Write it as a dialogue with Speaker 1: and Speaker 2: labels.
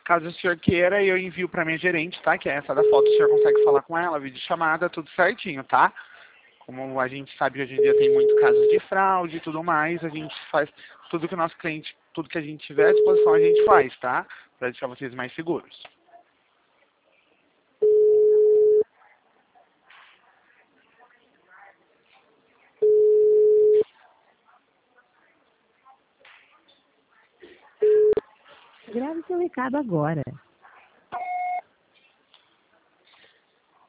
Speaker 1: Caso o senhor queira, eu envio para minha gerente, tá? Que é essa da foto, o senhor consegue falar com ela, videochamada, tudo certinho, tá? Como a gente sabe que hoje em dia tem muito casos de fraude e tudo mais, a gente faz tudo que o nosso cliente, tudo que a gente tiver à disposição, a gente faz, tá? Para deixar vocês mais seguros.
Speaker 2: Grave seu recado agora.